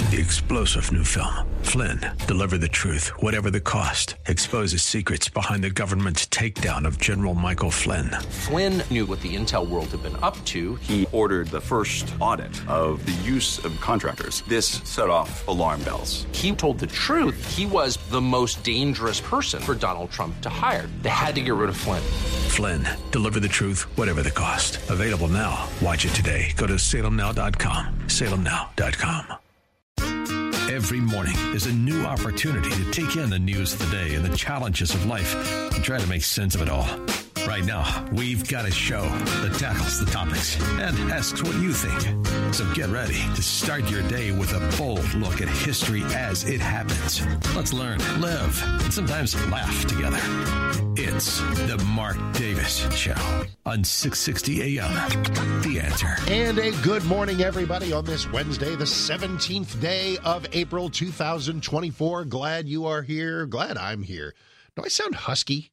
The explosive new film, Flynn, deliver the truth, whatever the cost, exposes secrets behind the government's takedown of General Michael Flynn. Flynn knew what the intel world had been up to. He ordered the first audit of the use of contractors. This set off alarm bells. He told the truth. He was the most dangerous person for Donald Trump to hire. They had to get rid of Flynn. Flynn, deliver the truth, whatever the cost. Available now. Watch it today. Go to salemnow.com. salemnow.com. Every morning is a new opportunity to take in the news of the day and the challenges of life and try to make sense of it all. Right now, we've got a show that tackles the topics and asks what you think. So get ready to start your day with a bold look at history as it happens. Let's learn, live, and sometimes laugh together. It's the Mark Davis Show on 660 AM. The Answer. And a good morning, everybody, on this Wednesday, the 17th day of April 2024. Glad you are here. Glad I'm here. Do I sound husky?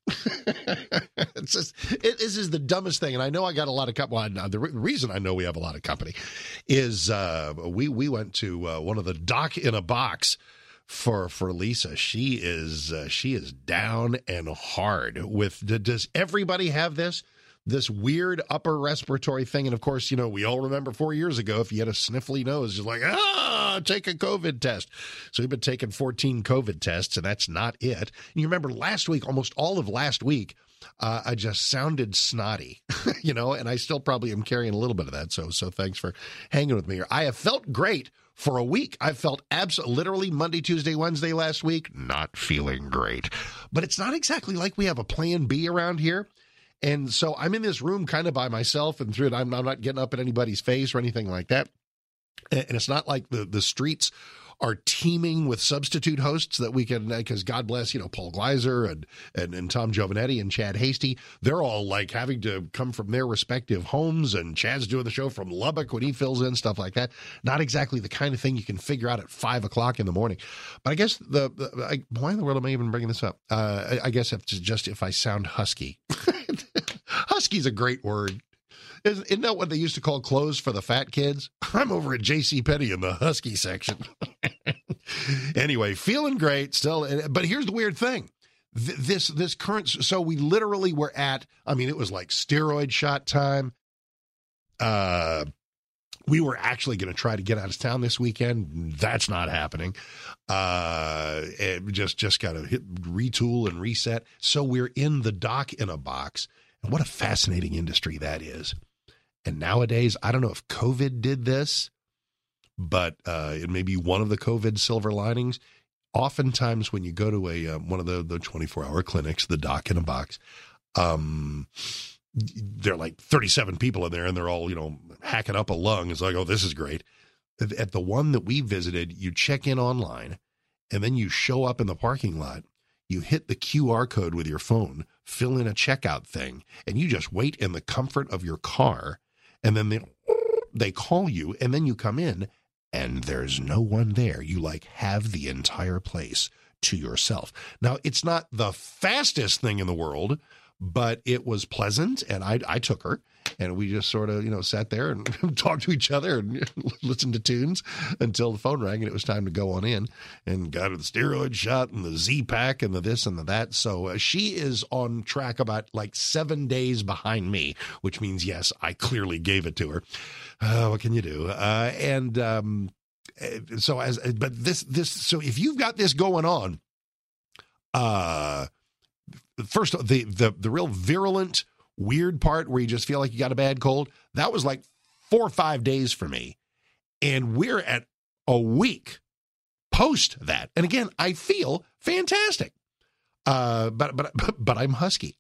This is the dumbest thing, and I know I got a lot of company. Well, the reason I know we have a lot of company is we went to one of the Doc in a Box for Lisa. She is down and hard with. Does everybody have this weird upper respiratory thing? And of course, you know, we all remember 4 years ago, if you had a sniffly nose, just like, take a COVID test. So we've been taking 14 COVID tests, and that's not it. And you remember last week, almost all of last week, I just sounded snotty, you know, and I still probably am carrying a little bit of that. So thanks for hanging with me here. I have felt great for a week. I felt literally Monday, Tuesday, Wednesday last week, not feeling great. But it's not exactly like we have a plan B around here. And so I'm in this room kind of by myself, and through it, I'm not getting up in anybody's face or anything like that. And it's not like the streets are teeming with substitute hosts that we can, because God bless, you know, Paul Gleiser and Tom Giovanetti and Chad Hasty. They're all like having to come from their respective homes, and Chad's doing the show from Lubbock when he fills in, stuff like that. Not exactly the kind of thing you can figure out at 5 o'clock in the morning. But I guess why in the world am I even bringing this up? I guess if I sound husky. Husky's a great word. Isn't that what they used to call clothes for the fat kids? I'm over at JCPenney in the husky section. Anyway, feeling great still. But here's the weird thing. This current, so we literally were at, I mean, it was like steroid shot time. We were actually going to try to get out of town this weekend. That's not happening. Just got to retool and reset. So we're in the Doc in a Box. And what a fascinating industry that is. And nowadays, I don't know if COVID did this, but it may be one of the COVID silver linings. Oftentimes when you go to one of the 24-hour clinics, the Doc in a Box, there are like 37 people in there, and they're all, you know, hacking up a lung. It's like, oh, this is great. At the one that we visited, you check in online, and then you show up in the parking lot. You hit the QR code with your phone, fill in a checkout thing, and you just wait in the comfort of your car. And then they call you, and then you come in, and there's no one there. You have the entire place to yourself. Now, it's not the fastest thing in the world, but it was pleasant, and I took her, and we just sort of, you know, sat there and talked to each other and listened to tunes until the phone rang, and it was time to go on in, and got her the steroid shot and the Z-Pack and the this and the that. So she is on track about 7 days behind me, which means, yes, I clearly gave it to her. What can you do? So if you've got this going on, first, the real virulent, weird part where you just feel like you got a bad cold, that was like 4 or 5 days for me. And we're at a week post that. And again, I feel fantastic. But I'm husky.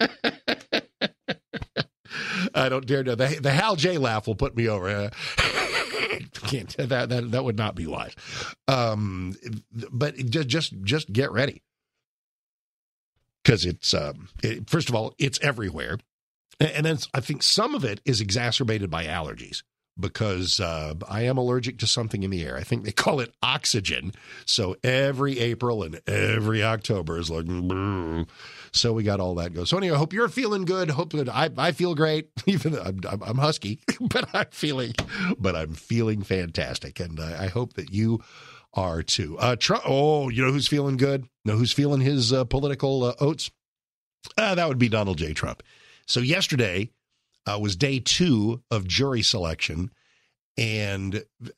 I don't dare do the Hal J laugh will put me over. Can't that would not be wise. But just get ready. Because it's, first of all, it's everywhere. And then I think some of it is exacerbated by allergies, because I am allergic to something in the air. I think they call it oxygen. So every April and every October is like, brr. So we got all that go. So anyway, I hope you're feeling good. Hope that I feel great. Even though I'm husky, but I'm feeling fantastic. And I hope that you are too. Trump, you know who's feeling good? Know who's feeling his political oats? That would be Donald J. Trump. So yesterday was day 2 of jury selection, and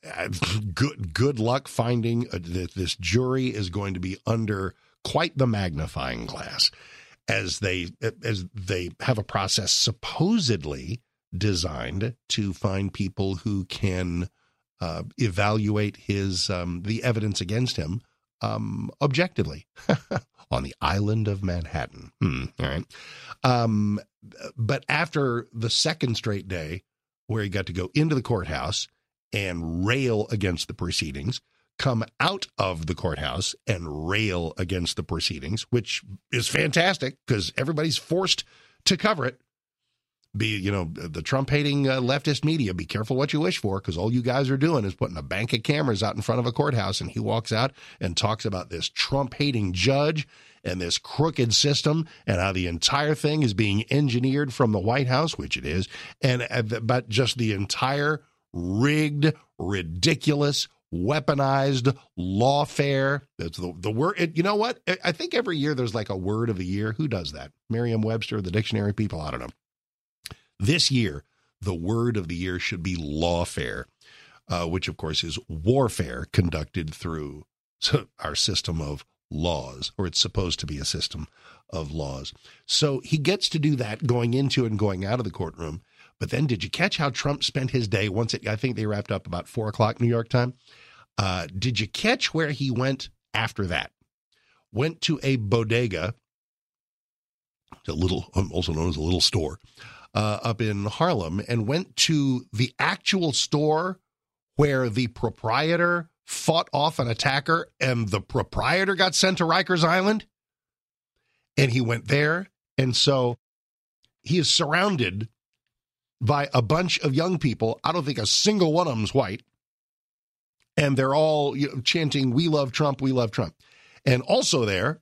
good luck finding that this jury is going to be under quite the magnifying glass as they have a process supposedly designed to find people who can evaluate his the evidence against him objectively on the island of Manhattan. All right. But after the second straight day where he got to go into the courthouse and rail against the proceedings, come out of the courthouse and rail against the proceedings, which is fantastic because everybody's forced to cover it. The Trump-hating leftist media, be careful what you wish for, because all you guys are doing is putting a bank of cameras out in front of a courthouse, and he walks out and talks about this Trump-hating judge and this crooked system and how the entire thing is being engineered from the White House, which it is, and but just the entire rigged, ridiculous, weaponized lawfare. That's the word. You know what? I think every year there's like a word of the year. Who does that? Merriam-Webster, the dictionary people? I don't know. This year, the word of the year should be lawfare, which, of course, is warfare conducted through our system of laws, or it's supposed to be a system of laws. So he gets to do that going into and going out of the courtroom. But then did you catch how Trump spent his day I think they wrapped up about 4 o'clock New York time? Did you catch where he went after that? Went to a bodega, also known as a little store, up in Harlem, and went to the actual store where the proprietor fought off an attacker and the proprietor got sent to Rikers Island. And he went there. And so he is surrounded by a bunch of young people. I don't think a single one of them's white. And they're all chanting, "We love Trump, we love Trump." And also there,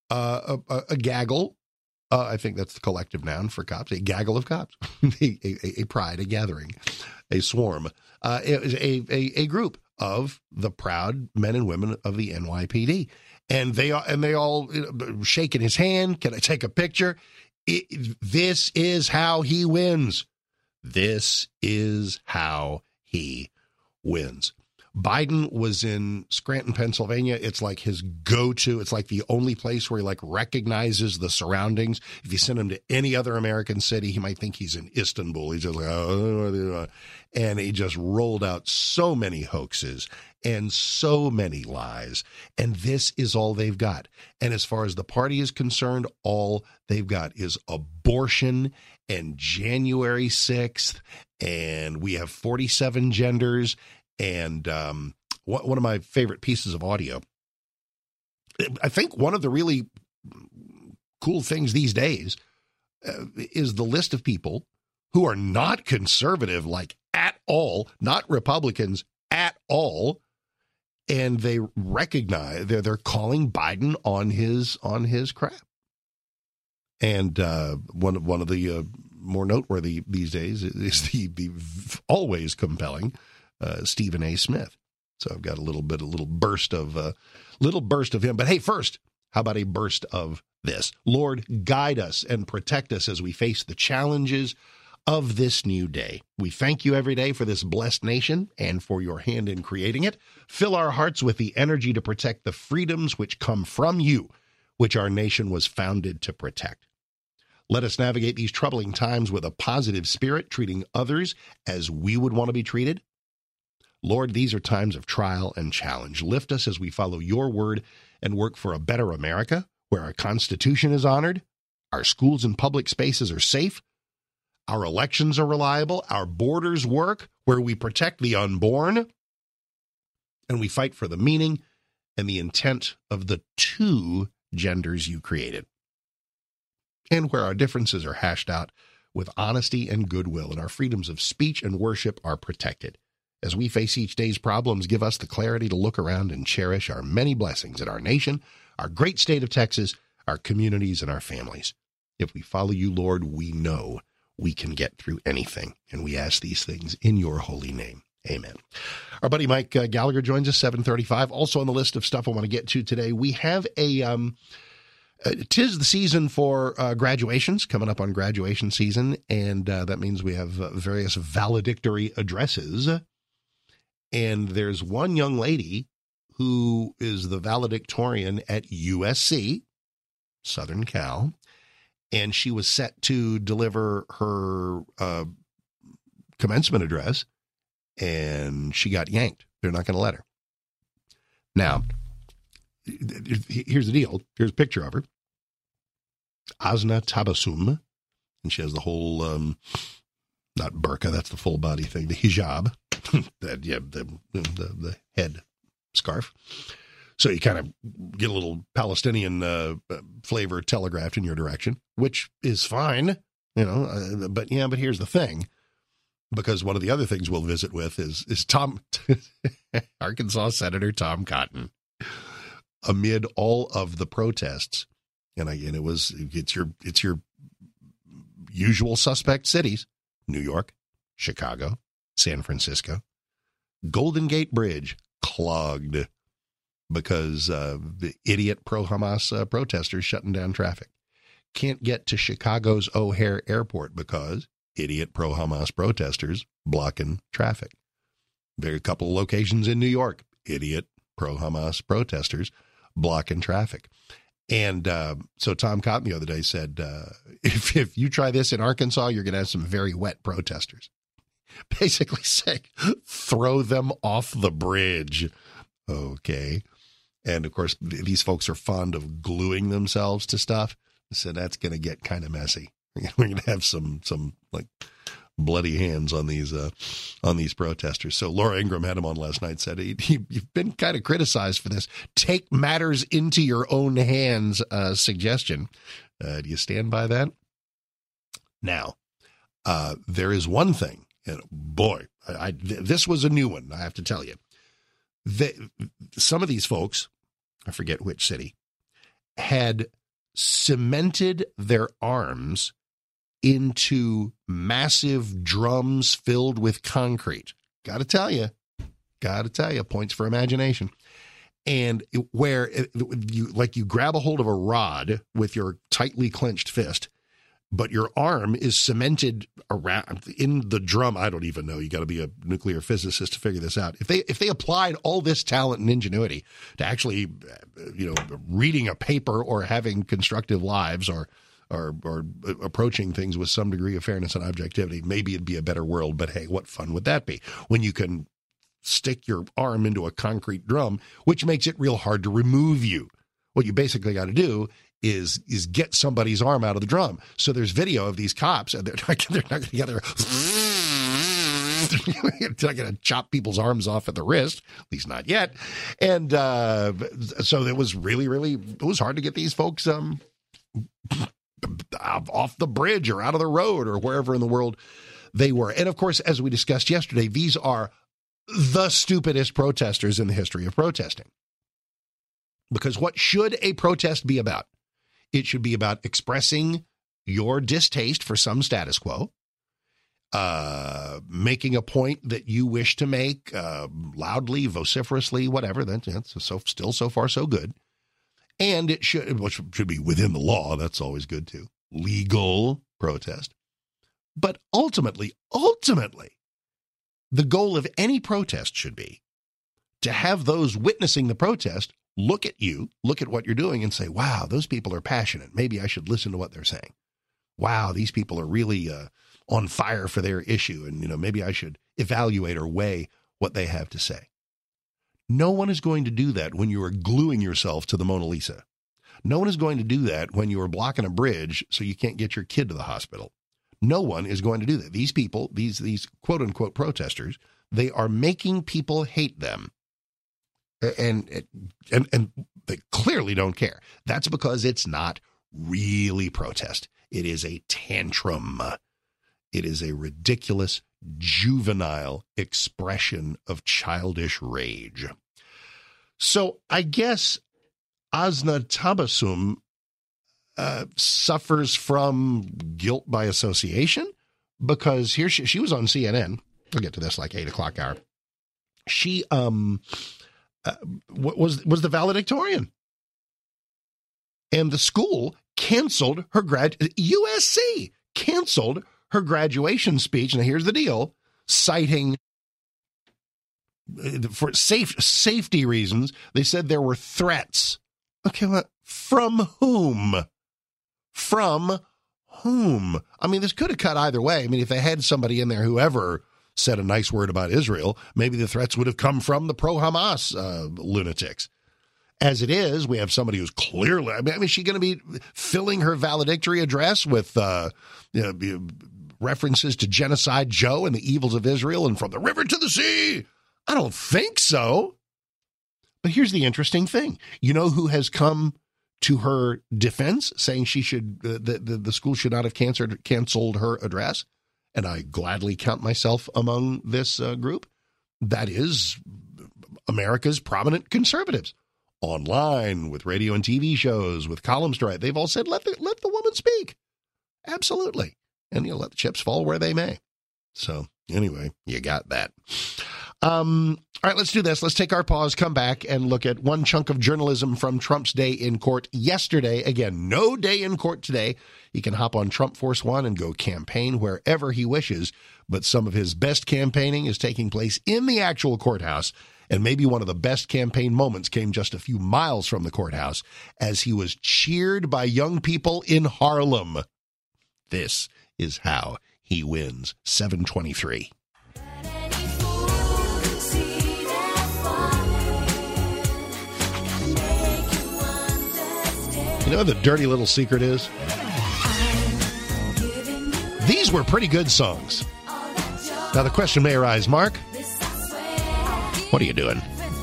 a gaggle. I think that's the collective noun for cops, a gaggle of cops, a pride, a gathering, a swarm. It was a group of the proud men and women of the NYPD. And they all shaking his hand. Can I take a picture? This is how he wins. This is how he wins. Biden was in Scranton, Pennsylvania. It's like his go-to. It's like the only place where he recognizes the surroundings. If you send him to any other American city, he might think he's in Istanbul. He's just like, oh, and he just rolled out so many hoaxes and so many lies. And this is all they've got. And as far as the party is concerned, all they've got is abortion and January 6th. And we have 47 genders. And one of my favorite pieces of audio, I think one of the really cool things these days is the list of people who are not conservative, at all, not Republicans at all. And they recognize they're calling Biden on his crap. And one of the more noteworthy these days is the always compelling Stephen A. Smith. So I've got a little burst of him. But hey, first, how about a burst of this? Lord, guide us and protect us as we face the challenges of this new day. We thank you every day for this blessed nation and for your hand in creating it. Fill our hearts with the energy to protect the freedoms which come from you, which our nation was founded to protect. Let us navigate these troubling times with a positive spirit, treating others as we would want to be treated. Lord, these are times of trial and challenge. Lift us as we follow your word and work for a better America, where our Constitution is honored, our schools and public spaces are safe, our elections are reliable, our borders work, where we protect the unborn, and we fight for the meaning and the intent of the 2 genders you created. And where our differences are hashed out with honesty and goodwill, and our freedoms of speech and worship are protected. As we face each day's problems, give us the clarity to look around and cherish our many blessings in our nation, our great state of Texas, our communities, and our families. If we follow you, Lord, we know we can get through anything, and we ask these things in your holy name. Amen. Our buddy Mike Gallagher joins us 7:35. Also on the list of stuff I want to get to today, we have a 'tis the season for graduations, coming up on graduation season, and that means we have various valedictory addresses. And there's one young lady who is the valedictorian at USC, Southern Cal, and she was set to deliver her commencement address, and she got yanked. They're not going to let her. Now, here's the deal. Here's a picture of her. Asna Tabassum, and she has the whole, not burqa, that's the full body thing, the hijab, the head scarf. So you kind of get a little Palestinian flavor telegraphed in your direction, which is fine, but here's the thing, because one of the other things we'll visit with is Tom, Arkansas Senator Tom Cotton. Amid all of the protests, and again, it's your usual suspect cities: New York, Chicago, San Francisco. Golden Gate Bridge clogged because the idiot pro-Hamas protesters shutting down traffic. Can't get to Chicago's O'Hare Airport because idiot pro-Hamas protesters blocking traffic. There are a couple of locations in New York, idiot pro-Hamas protesters blocking traffic. And so Tom Cotton the other day said, if you try this in Arkansas, you're going to have some very wet protesters. Basically saying, throw them off the bridge. Okay. And of course, these folks are fond of gluing themselves to stuff. So that's going to get kind of messy. We're going to have some like bloody hands on these protesters. So Laura Ingraham had him on last night, said, you've been kind of criticized for this take matters into your own hands suggestion. Do you stand by that? Now, there is one thing, and boy, this was a new one, I have to tell you. Some of these folks, I forget which city, had cemented their arms into massive drums filled with concrete. Got to tell you, points for imagination. And where you grab a hold of a rod with your tightly clenched fist, but your arm is cemented around in the drum. I don't even know. You got to be a nuclear physicist to figure this out. If they applied all this talent and ingenuity to actually, reading a paper or having constructive lives or approaching things with some degree of fairness and objectivity, maybe it'd be a better world. But hey, what fun would that be when you can stick your arm into a concrete drum, which makes it real hard to remove you? What you basically got to do is get somebody's arm out of the drum. So there's video of these cops, and they're not going to they're not going to chop people's arms off at the wrist, at least not yet. And so it was really, it was hard to get these folks off the bridge or out of the road or wherever in the world they were. And of course, as we discussed yesterday, these are the stupidest protesters in the history of protesting. Because what should a protest be about? It should be about expressing your distaste for some status quo, making a point that you wish to make loudly, vociferously, whatever. That's still so far so good. And it should be within the law. That's always good too. Legal protest. But ultimately, the goal of any protest should be to have those witnessing the protest look at you, look at what you're doing and say, wow, those people are passionate. Maybe I should listen to what they're saying. Wow, these people are really on fire for their issue. And, maybe I should evaluate or weigh what they have to say. No one is going to do that when you are gluing yourself to the Mona Lisa. No one is going to do that when you are blocking a bridge so you can't get your kid to the hospital. No one is going to do that. These people, these quote unquote protesters, they are making people hate them. And they clearly don't care. That's because it's not really protest. It is a tantrum. It is a ridiculous, juvenile expression of childish rage. So I guess Asna Tabassum suffers from guilt by association, because here she was on CNN. I'll get to this like 8 o'clock hour. She was the valedictorian, and the school canceled her USC canceled her graduation speech. Now here's the deal, citing for safety reasons. They said there were threats. Okay, well, from whom? From whom? I mean, this could have cut either way. I mean, if they had somebody in there who ever said a nice word about Israel, maybe the threats would have come from the pro-Hamas lunatics. As it is, we have somebody who's clearly, I mean, is she going to be filling her valedictory address with references to Genocide Joe and the evils of Israel and from the river to the sea? I don't think so. But here's the interesting thing. You know who has come to her defense, saying she should, the school should not have canceled her address? And I gladly count myself among this group. That is America's prominent conservatives. Online, with radio and TV shows, with columns to write, they've all said, let the woman speak. Absolutely. And let the chips fall where they may. So anyway, you got that. All right, let's do this. Let's take our pause, come back, and look at one chunk of journalism from Trump's day in court yesterday. Again, no day in court today. He can hop on Trump Force One and go campaign wherever he wishes. But some of his best campaigning is taking place in the actual courthouse. And maybe one of the best campaign moments came just a few miles from the courthouse as he was cheered by young people in Harlem. This is how he wins. 723. You know what the dirty little secret is? These were pretty good songs. Now the question may arise, Mark, what are you doing?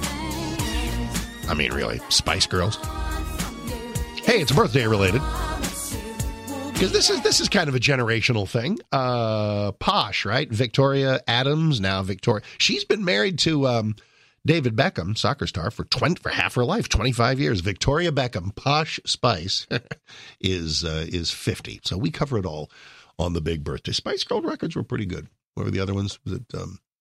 I mean, really, Spice Girls? Hey, it's birthday related. Because this is kind of a generational thing. Posh, right? Victoria Adams, now Victoria. She's been married to David Beckham, soccer star, for half her life, 25 years. Victoria Beckham, Posh Spice, is 50. So we cover it all on the big birthday. Spice Girl records were pretty good. What were the other ones? Was it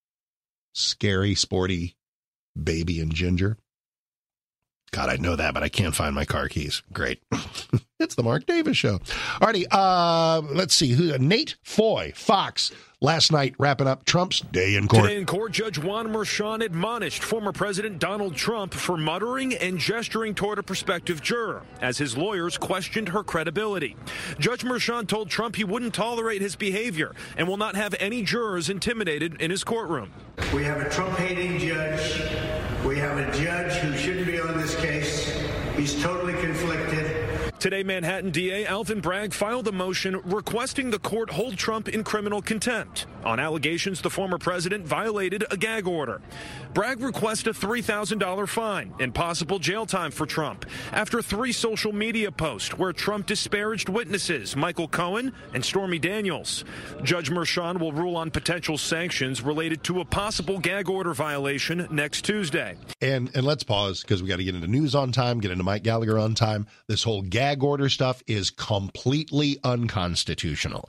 Scary, Sporty, Baby, and Ginger? God, I know that, but I can't find my car keys. Great. It's the Mark Davis Show. Alrighty, let's see. Nate Foy, Fox, last night wrapping up Trump's day in court. Today in court, Judge Juan Merchan admonished former President Donald Trump for muttering and gesturing toward a prospective juror as his lawyers questioned her credibility. Judge Merchan told Trump he wouldn't tolerate his behavior and will not have any jurors intimidated in his courtroom. We have a Trump-hating judge. We have a judge who shouldn't be on this case. He's totally conflicted. Today, Manhattan DA Alvin Bragg filed a motion requesting the court hold Trump in criminal contempt on allegations the former president violated a gag order. Bragg requests a $3,000 fine and possible jail time for Trump after 3 social media posts where Trump disparaged witnesses Michael Cohen and Stormy Daniels. Judge Merchan will rule on potential sanctions related to a possible gag order violation next Tuesday. And let's pause because we got to get into news on time, get into Mike Gallagher on time. This whole gag order stuff is completely unconstitutional.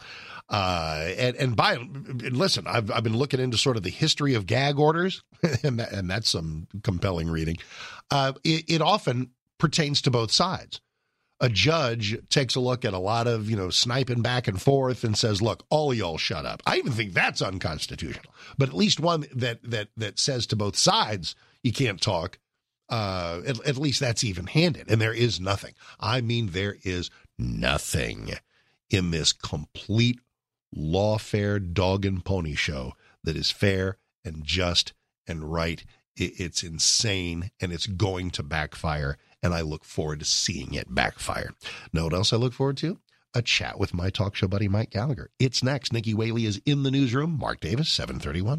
And listen, I've been looking into sort of the history of gag orders, and that's some compelling reading. It often pertains to both sides. A judge takes a look at a lot of, sniping back and forth and says, look, all of y'all shut up. I even think that's unconstitutional. But at least one that says to both sides, you can't talk. At least that's even-handed. And there is nothing. I mean, there is nothing in this complete lawfare dog and pony show that is fair and just and right. It's insane, and it's going to backfire, and I look forward to seeing it backfire. Know what else I look forward to? A chat with my talk show buddy, Mike Gallagher. It's next. Nikki Whaley is in the newsroom. Mark Davis, 731.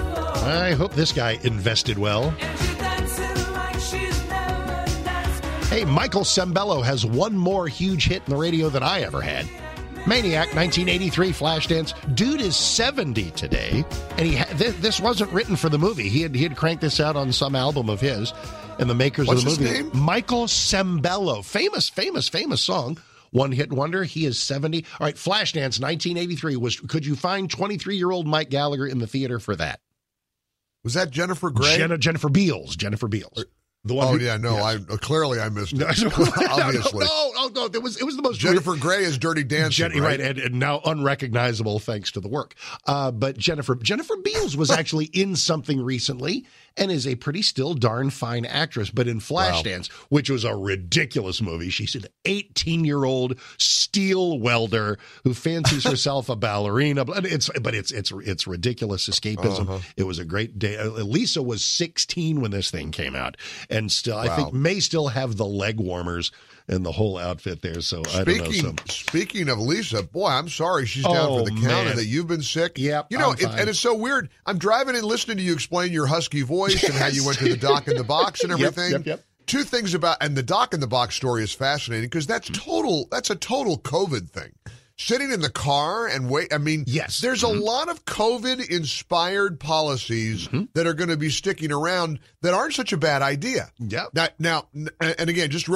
I hope this guy invested well. Hey, Hey, Michael Sembello has one more huge hit in the radio than I ever had. Maniac, 1983, Flashdance. Dude is 70 today, and this wasn't written for the movie. He had cranked this out on some album of his, and the makers What's of the movie. his name? Michael Sembello. Famous song. One hit wonder. He is 70. All right, Flashdance, 1983. Could you find 23-year-old Mike Gallagher in the theater for that? Was that Jennifer Grey? Jennifer Beals. The one clearly I missed it. Obviously. No. It was the most. Jennifer Grey is Dirty Dancing, right? And now unrecognizable thanks to the work. But Jennifer Beals was actually in something recently and is a pretty still darn fine actress. But in Flashdance, which was a ridiculous movie, she's an 18-year-old steel welder who fancies herself a ballerina. It's ridiculous escapism. It was a great day. Lisa was 16 when this thing came out, and still I think may still have the leg warmers and the whole outfit there. So I don't know. Speaking of Lisa, boy, I'm sorry she's down for the count and that you've been sick. Yep, and it's so weird. I'm driving and listening to you explain your husky voice and how you went to the Doc in the Box and everything. Yep. Two things and the Doc in the Box story is fascinating because that's a total COVID thing. Sitting in the car and wait. I mean, yes, there's a lot of COVID-inspired policies that are going to be sticking around that aren't such a bad idea. Yeah. Now, and again, just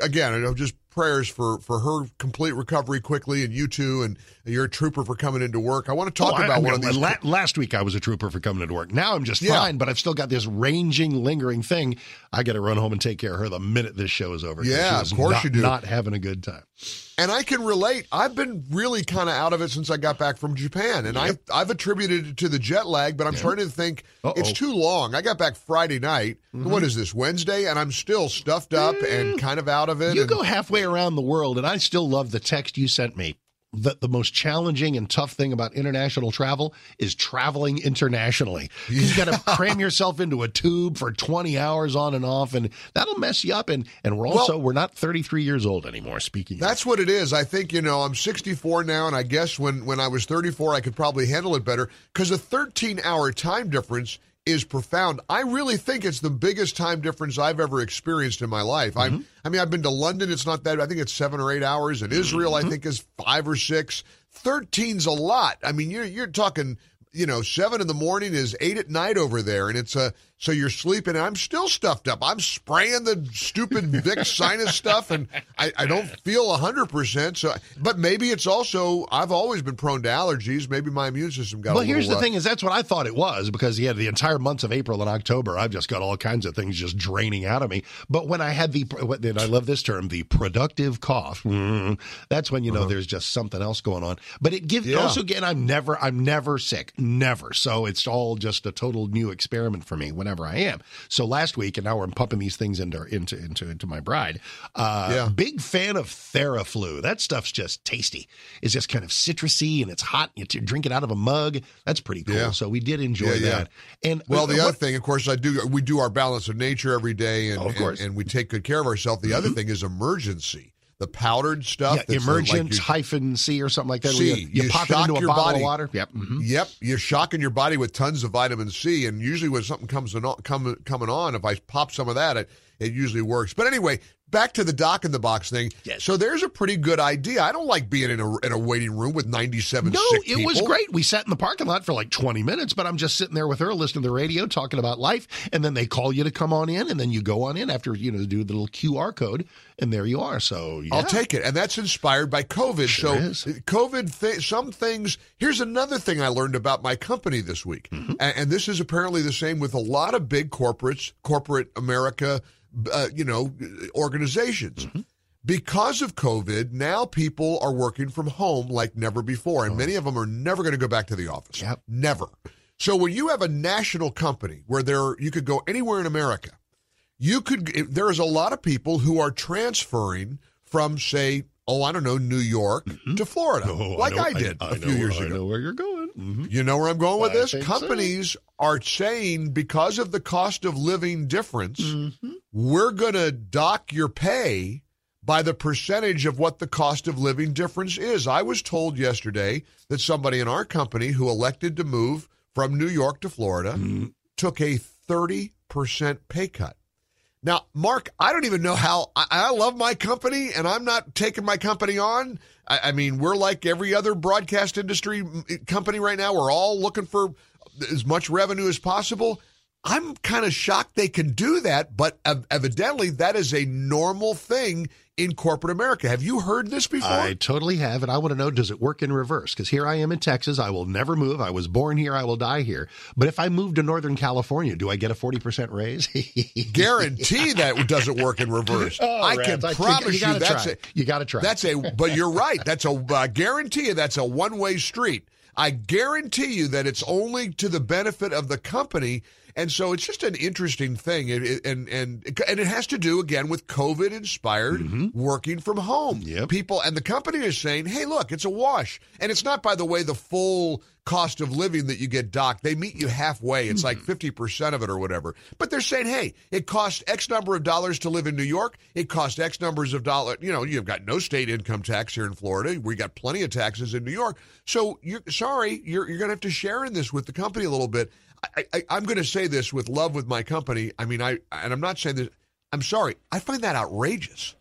prayers for her complete recovery quickly, and you too, and you're a trooper for coming into work. I want to talk about one of these. Last week I was a trooper for coming into work. Now I'm just fine, but I've still got this lingering thing. I got to run home and take care of her the minute this show is over. Yeah, of course you do. Not having a good time. And I can relate. I've been really kind of out of it since I got back from Japan, and I've attributed it to the jet lag, but I'm starting to think it's too long. I got back Friday night. What is this, Wednesday? And I'm still stuffed up and kind of out of it. You go halfway around the world, and I still love the text you sent me. The most challenging and tough thing about international travel is traveling internationally. You got to cram yourself into a tube for 20 hours on and off, and that'll mess you up. And we're not 33 years old anymore, speaking of. That's what it is. I think, I'm 64 now, and I guess when I was 34, I could probably handle it better because a 13-hour time difference is profound. I really think it's the biggest time difference I've ever experienced in my life. I've been to London. It's not that. I think it's 7 or 8 hours. And Israel, I think, is 5 or 6. 13's a lot. I mean, you're talking, 7 in the morning is 8 at night over there. And it's so you're sleeping, and I'm still stuffed up. I'm spraying the stupid Vicks sinus stuff, and I don't feel 100%. So, but maybe it's also, I've always been prone to allergies. Maybe my immune system got a little here's the thing is that's what I thought it was, because the entire months of April and October, I've just got all kinds of things just draining out of me. But when I had and I love this term, the productive cough, that's when there's just something else going on. But it gives also, again, I'm never sick, never. So it's all just a total new experiment for me whenever I am. So last week, and now I'm pumping these things into my bride. Big fan of Theraflu. That stuff's just tasty. It's just kind of citrusy, and it's hot. You drink it out of a mug. That's pretty cool. Yeah. So we did enjoy that. And the other thing, of course, we do our balance of nature every day, and we take good care of ourselves. The other thing is Emergency. The powdered stuff. Yeah, Emergent-C or something like that. You pop it into a bottle of water. Yep. Yep. You're shocking your body with tons of vitamin C, and usually when something coming on, if I pop some of that, it usually works. But anyway, back to the Doc in the Box thing. Yes. So there's a pretty good idea. I don't like being in a waiting room with 97 sick people. No, it was great. We sat in the parking lot for like 20 minutes, but I'm just sitting there with her, listening to the radio, talking about life, and then they call you to come on in, and then you go on in after, do the little QR code, and there you are. So, yeah. I'll take it. And that's inspired by COVID. Sure is. COVID, some things, here's another thing I learned about my company this week. And this is apparently the same with a lot of big corporate America, organizations. Because of COVID, now people are working from home like never before, and many of them are never going to go back to the office. Yep. Never. So when you have a national company where you could go anywhere in America, there is a lot of people who are transferring from, say, New York to Florida, I did a few years ago. I know where you're going. You know where I'm going with this? Companies are saying, because of the cost of living difference, we're going to dock your pay by the percentage of what the cost of living difference is. I was told yesterday that somebody in our company who elected to move from New York to Florida took a 30% pay cut. Now, Mark, I don't even know how. I love my company, and I'm not taking my company on. I mean, we're like every other broadcast industry company right now. We're all looking for as much revenue as possible. I'm kind of shocked they can do that, but evidently that is a normal thing in corporate America. Have you heard this before? I totally have, and I want to know, does it work in reverse? Because here I am in Texas. I will never move. I was born here. I will die here. But if I move to Northern California, do I get a 40% raise? Guarantee that doesn't work in reverse. Oh, I can promise you that's it. You got to try. But you're right. That's I guarantee you that's a one-way street. I guarantee you that it's only to the benefit of the company. And so it's just an interesting thing. And it has to do, again, with COVID-inspired working from home. Yep. People and the company is saying, hey, look, it's a wash. And it's not, by the way, the full cost of living that you get docked. They meet you halfway. It's like 50% of it or whatever. But they're saying, hey, it costs X number of dollars to live in New York. It costs X numbers of dollars. You know, you've got no state income tax here in Florida. We got plenty of taxes in New York. So you're going to have to share in this with the company a little bit. I'm going to say this with love with my company. I mean, I'm not saying this. I'm sorry. I find that outrageous.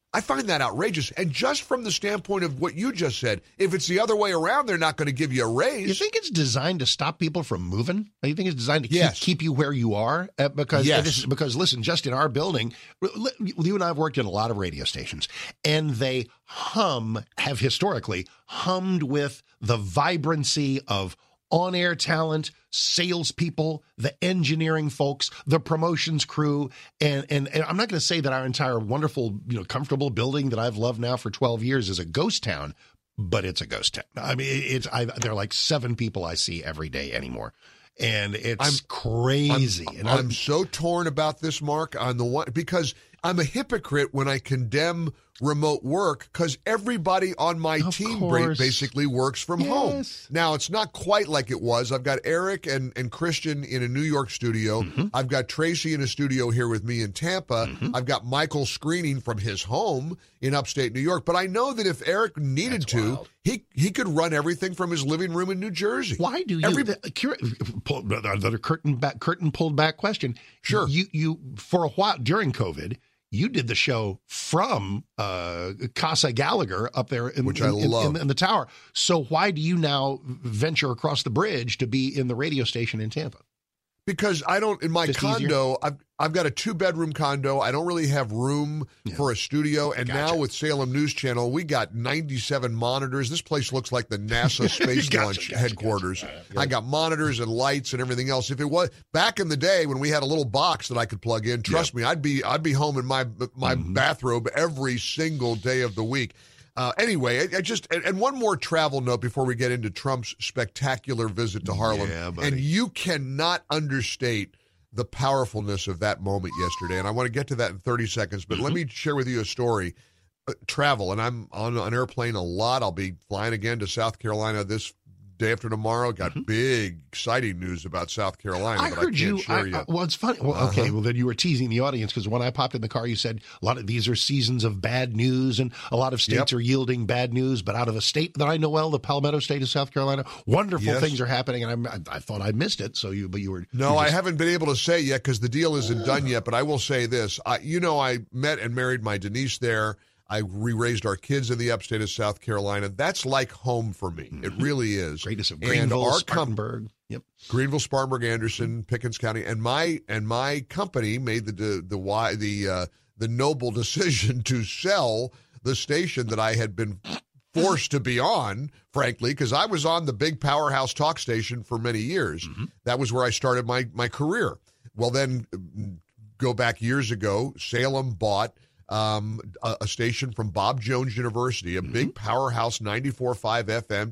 And just from the standpoint of what you just said, if it's the other way around, they're not going to give you a raise. You think it's designed to stop people from moving? You think it's designed to keep you where you are? Because listen, just in our building, you and I have worked in a lot of radio stations, and they have historically hummed with the vibrancy of on-air talent, salespeople, the engineering folks, the promotions crew, and I'm not going to say that our entire wonderful, comfortable building that I've loved now for 12 years is a ghost town, but it's a ghost town. I mean, there are like 7 people I see every day anymore, and it's crazy. I'm so torn about this, Mark, on the one because I'm a hypocrite when I condemn remote work because everybody on my team basically works from home. Now, it's not quite like it was. I've got Eric and Christian in a New York studio. I've got Tracy in a studio here with me in Tampa. I've got Michael screening from his home in upstate New York. But I know that if Eric needed to, he could run everything from his living room in New Jersey. Why do you? The curtain pulled back question. Sure. You for a while during COVID, you did the show from Casa Gallagher up there in the tower. So why do you now venture across the bridge to be in the radio station in Tampa? Because I don't, in my condo, I've got a 2-bedroom condo. I don't really have room for a studio. And now with Salem News Channel, we got 97 monitors. This place looks like the NASA Space Launch headquarters. I got monitors and lights and everything else. If it was back in the day when we had a little box that I could plug in, trust me, I'd be home in my bathrobe every single day of the week. Anyway, and one more travel note before we get into Trump's spectacular visit to Harlem. And you cannot understate the powerfulness of that moment yesterday. And I want to get to that in 30 seconds, but let me share with you a story. Travel, and I'm on an airplane a lot. I'll be flying again to South Carolina this day after tomorrow. Got big, exciting news about South Carolina. I heard you. Well, it's funny. Well, okay. Well, then you were teasing the audience because when I popped in the car, you said a lot of these are seasons of bad news, and a lot of states are yielding bad news. But out of a state that I know well, the Palmetto State of South Carolina, wonderful things are happening. And I thought I missed it. So you were. No, I haven't been able to say it yet because the deal isn't done yet. But I will say this. I met and married my Denise there. I raised our kids in the upstate of South Carolina. That's like home for me. It really is. Greatest of Greenville, Spartanburg. Greenville, Spartanburg, Anderson, Pickens County, and my company made the noble decision to sell the station that I had been forced to be on, frankly, because I was on the big powerhouse talk station for many years. That was where I started my career. Well, then go back years ago, Salem bought a station from Bob Jones University, a big powerhouse 94.5 FM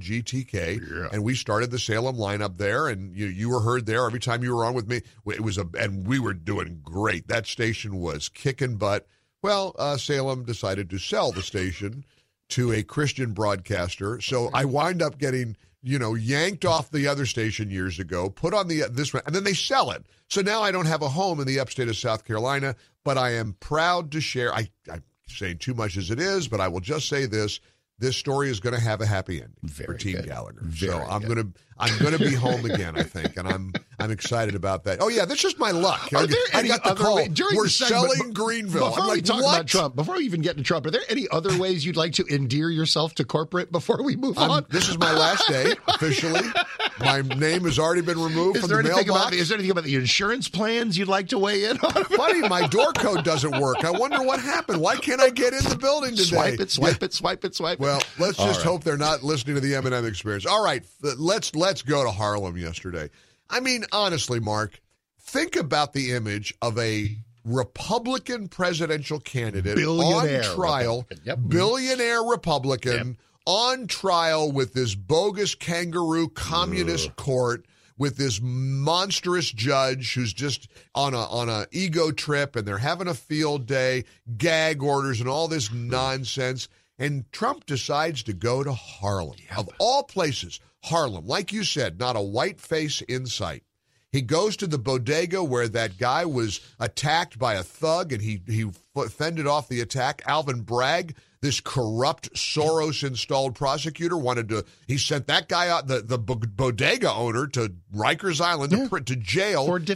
WGTK, and we started the Salem lineup there, and you were heard there every time you were on with me. And we were doing great. That station was kicking butt. Well, Salem decided to sell the station to a Christian broadcaster, so I wind up getting yanked off the other station years ago, put on this one, and then they sell it. So now I don't have a home in the upstate of South Carolina, but I am proud to share. I'm saying too much as it is, but I will just say this. This story is going to have a happy ending for Team Gallagher. So I'm I'm going to be home again, I think, and I'm excited about that. Oh, yeah, that's just my luck. Are there I any got the other call. way, during We're the segment, selling Greenville. Before I'm we like, talk what? about Trump, before we even get to Trump, are there any other ways you'd like to endear yourself to corporate before we move on? This is my last day, officially. My name has already been removed from the mailbox. Is there anything about the insurance plans you'd like to weigh in on? Buddy, my door code doesn't work. I wonder what happened. Why can't I get in the building today? Swipe it. Well, let's just hope they're not listening to the M&M Experience. All right, let's go to Harlem yesterday. I mean, honestly, Mark, think about the image of a Republican presidential candidate on trial, billionaire Republican, on trial with this bogus kangaroo communist court, with this monstrous judge who's just on a ego trip, and they're having a field day, gag orders and all this nonsense. And Trump decides to go to Harlem. Of all places, Harlem, like you said, not a white face in sight. He goes to the bodega where that guy was attacked by a thug, and he fended off the attack. Alvin Bragg, this corrupt Soros-installed prosecutor, he sent that guy out, the bodega owner, to Rikers Island, to jail for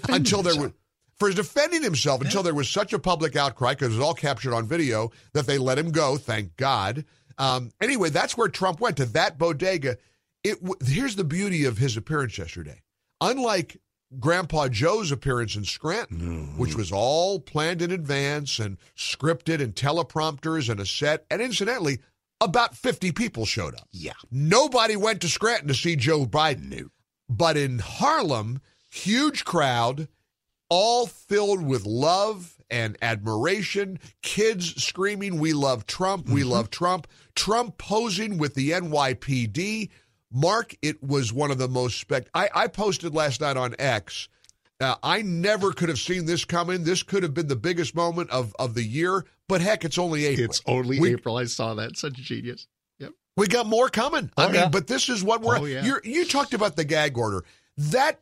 defending himself until there was such a public outcry, because it was all captured on video, that they let him go, thank God. Anyway, that's where Trump went, to that bodega. Here's the beauty of his appearance yesterday. Unlike Grandpa Joe's appearance in Scranton, which was all planned in advance and scripted and teleprompters and a set, and incidentally, about 50 people showed up. Yeah. Nobody went to Scranton to see Joe Biden. But in Harlem, huge crowd, all filled with love and admiration, kids screaming, "We love Trump, we love Trump," Trump posing with the NYPD. Mark, it was one of the most I posted last night on X. I never could have seen this coming. This could have been the biggest moment of the year, but heck, it's only April. It's only April. I saw that. Such a genius. Yep. We got more coming. But this is what you talked about, the gag order. That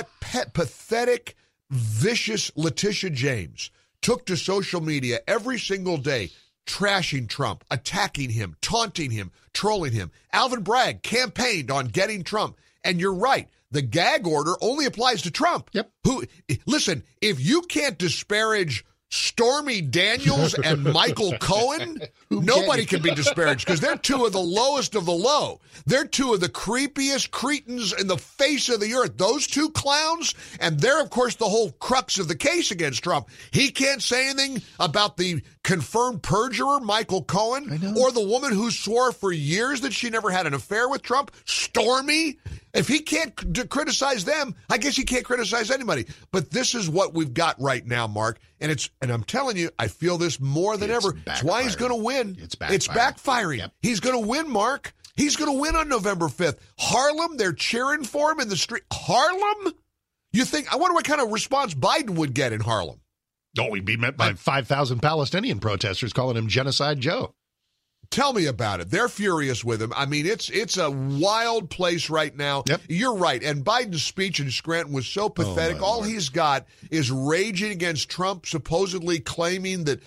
pathetic, vicious Letitia James took to social media every single day, trashing Trump, attacking him, taunting him, trolling him. Alvin Bragg campaigned on getting Trump. And you're right. The gag order only applies to Trump. Yep. Listen, if you can't disparage Stormy Daniels and Michael Cohen, nobody can be disparaged, because they're two of the lowest of the low. They're two of the creepiest cretins in the face of the earth. Those two clowns, and they're, of course, the whole crux of the case against Trump. He can't say anything about the confirmed perjurer, Michael Cohen, or the woman who swore for years that she never had an affair with Trump, Stormy. If he can't criticize them, I guess he can't criticize anybody. But this is what we've got right now, Mark. And I'm telling you, I feel this more than ever. That's why he's going to win. It's backfiring. Yep. He's going to win, Mark. He's going to win on November 5th. Harlem, they're cheering for him in the street. Harlem? I wonder what kind of response Biden would get in Harlem. Oh, he'd be met by 5,000 Palestinian protesters calling him Genocide Joe. Tell me about it. They're furious with him. I mean, it's a wild place right now. Yep. You're right. And Biden's speech in Scranton was so pathetic. All he's got is raging against Trump, supposedly claiming that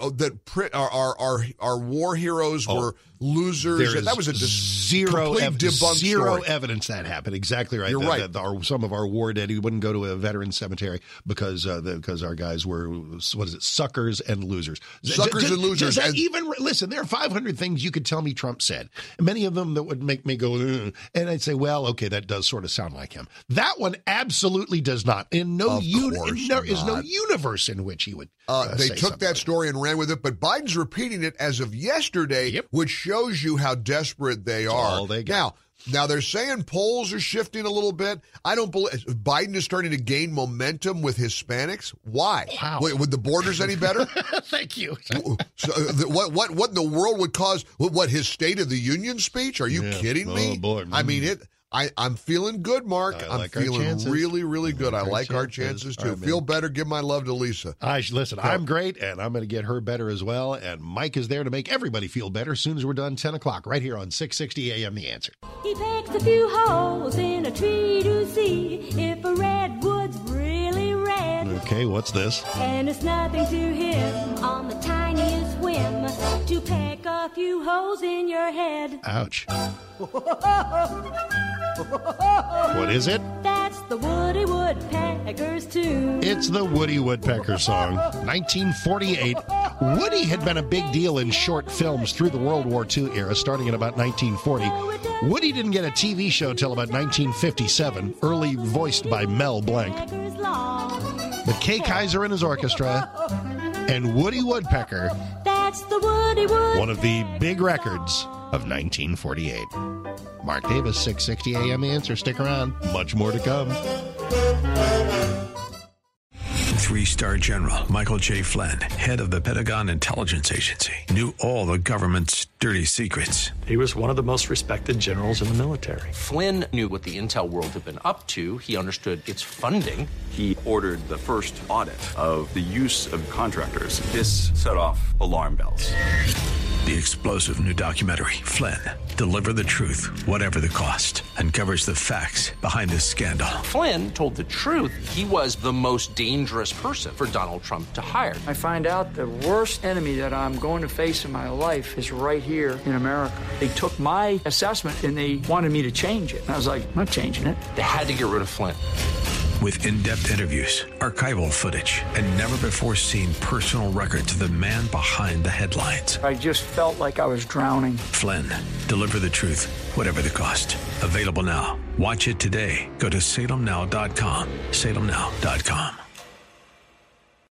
our war heroes were losers. And that was a zero evidence that happened. Exactly right. You're right. Some of our war dead who wouldn't go to a veteran cemetery because our guys were, suckers and losers. Suckers and losers. Listen, there are 500 things you could tell me Trump said. Many of them that would make me go, and I'd say, well, okay, that does sort of sound like him. That one absolutely does not. There is no universe in which he would. They took that story and ran with it, but Biden's repeating it as of yesterday, which shows you how desperate they are. Now they're saying polls are shifting a little bit. I don't believe Biden is starting to gain momentum with Hispanics. Why? Wow. Would the borders any better? Thank you. So, what in the world would cause his State of the Union speech? Are you kidding me? Oh boy. I mean I'm feeling good, Mark. I'm feeling really, really good. I like our chances, too. Feel better. Give my love to Lisa. Listen, I'm great, and I'm going to get her better as well. And Mike is there to make everybody feel better as soon as we're done, 10 o'clock, right here on 660 AM The Answer. He picks a few holes in a tree to see if a redwood's really red. Okay, Okay, what's this? And it's nothing to him on the tiniest whim to peck a few holes in your head. Ouch. What is it? That's the Woody Woodpecker's tune. It's the Woody Woodpecker song. 1948. Woody had been a big deal in short films through the World War II era, starting in about 1940. Woody didn't get a TV show till about 1957, early voiced by Mel Blanc. But Kay Kaiser and his orchestra and Woody Woodpecker, That's the Woody Woodpecker. one of the big records of 1948. Mark Davis, 660 AM The Answer. Stick around. Much more to come. 3-star General Michael J. Flynn, head of the Pentagon Intelligence Agency, knew all the government's dirty secrets. He was one of the most respected generals in the military. Flynn knew what the intel world had been up to. He understood its funding. He ordered the first audit of the use of contractors. This set off alarm bells. The explosive new documentary, Flynn, Deliver the Truth, Whatever the Cost, uncovers the facts behind this scandal. Flynn told the truth. He was the most dangerous person for Donald Trump to hire. I find out the worst enemy that I'm going to face in my life is right here in America. They took my assessment and they wanted me to change it. And I was like, I'm not changing it. They had to get rid of Flynn. With in-depth interviews, archival footage, and never-before-seen personal records of the man behind the headlines. I just felt like I was drowning. Flynn, Deliver the Truth, Whatever the Cost. Available now. Watch it today. Go to salemnow.com. salemnow.com.